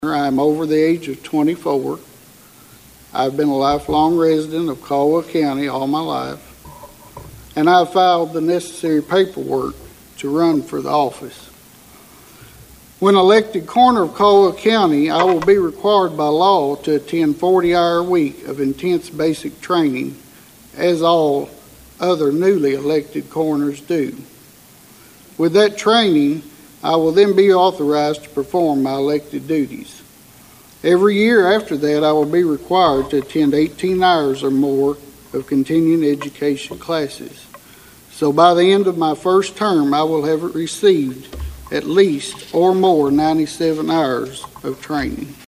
I am over the age of 24. I've been a lifelong resident of Caldwell County all my life, and I've filed the necessary paperwork to run for the office. When elected coroner of Caldwell County, I will be required by law to attend 40-hour a week of intense basic training, as all other newly elected coroners do. With that training, I will then be authorized to perform my elected duties. Every year after that, I will be required to attend 18 hours or more of continuing education classes. So by the end of my first term, I will have received at least or more 97 hours of training.